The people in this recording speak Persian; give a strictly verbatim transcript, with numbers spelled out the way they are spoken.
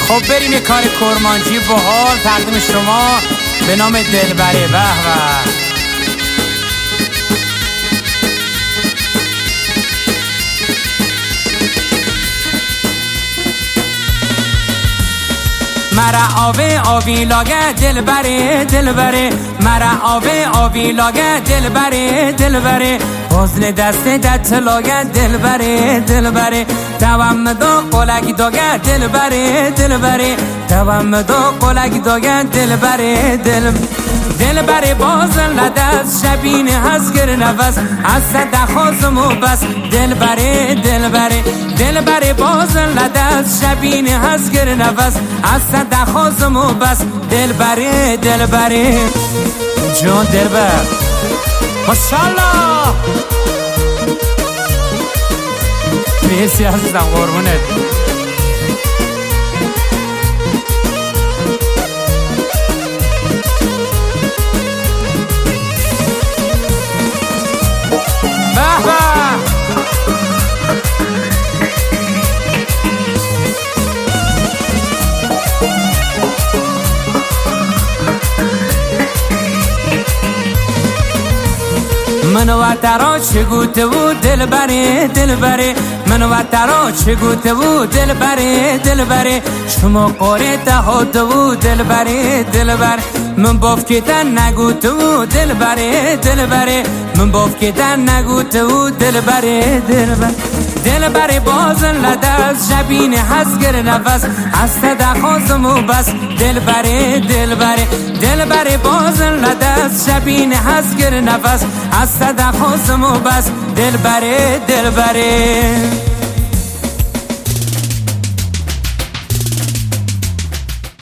خب بریم یه کار کرمانچی باحال تقدیم شما به نام دلبره. به به مرا آوه آوی لاگه دلبره دلبره، مرا آوه آوی لاگه دلبره دلبره، حزن دست دت لاگه دلبره دلبره، دوام دو قلق داگه دلبره دلبره، دوام دو قلق داگه دلبره دل دلبره باز لدست شبین هزگر نفس از صد خازم و بس دلبره دلبره، دلبره باز لدست شبین هزگر نفس از صد خازم و بس دلبره دلبره جون دلبر ماشاءالله. مرسی عزیزم قربونت. من و ترا چه گوته بود دلبره دلبره، من و ترا چه گوته بود دلبره دلبره، شما قاره تهاده بود دلبره دلبره، من باف که تن نگوته بود دلبره دلبره، من باف که تن نگوته بود دلبره دلبره، دلبره باز لدست شبین هزگر نفس از تدخوازم و بس دلبره دلبره، دلبره باز لدست شبین هزگر نفس از تدخوازم و بس دلبره دلبره.